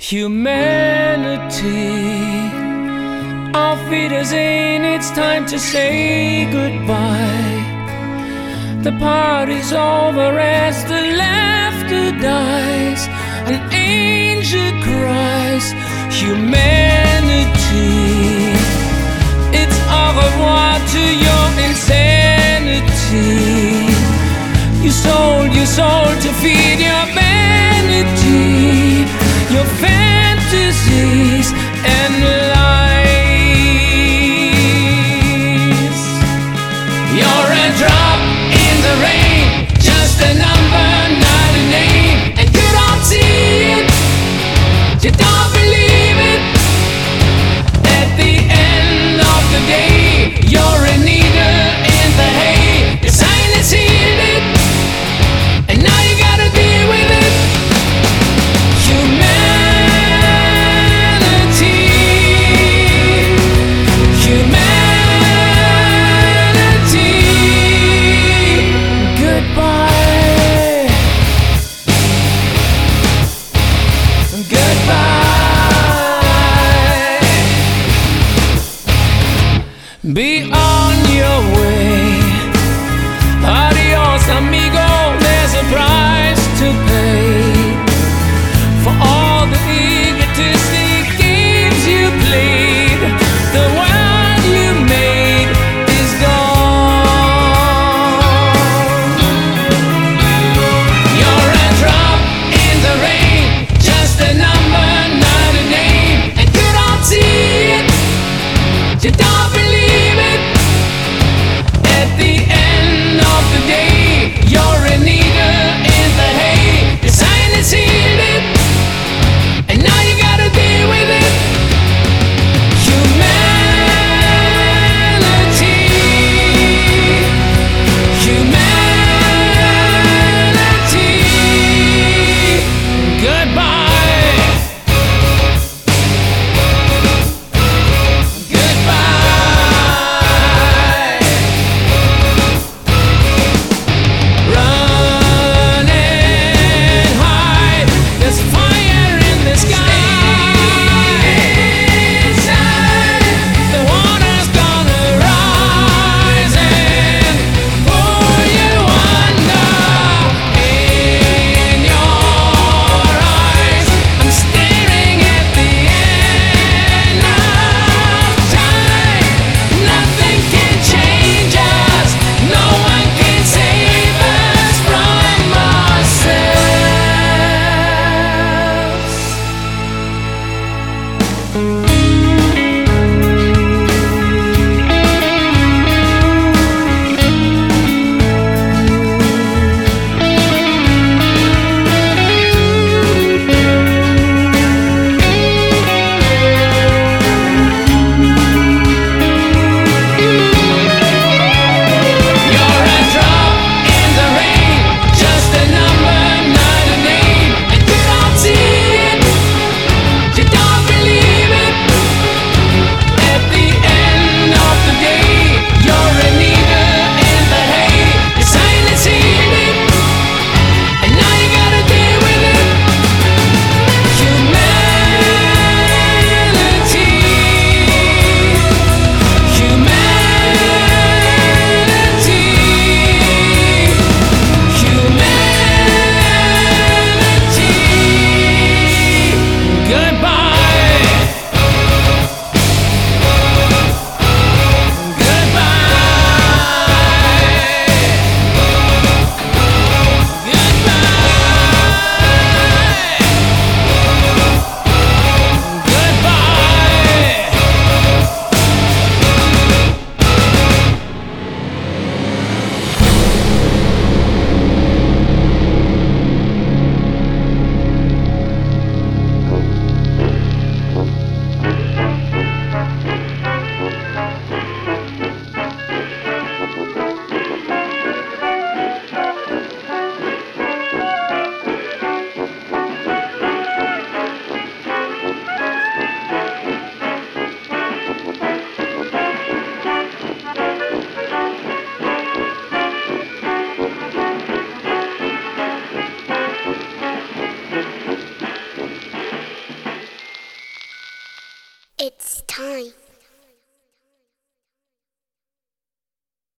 Humanity, auf Wiedersehen, it's time to say goodbye. The party's over as the laughter dies. An angel cries, humanity, it's au revoir to your insanity. You sold your soul to feed your vanity, your fantasies and lies. You're a drop in the rain, just a number, not a name. And you don't see it, you don't believe it. At the end of the day, you're a needle in the hay. Your sign is sealed it, and now you gotta deal with it. Humanity. It's time.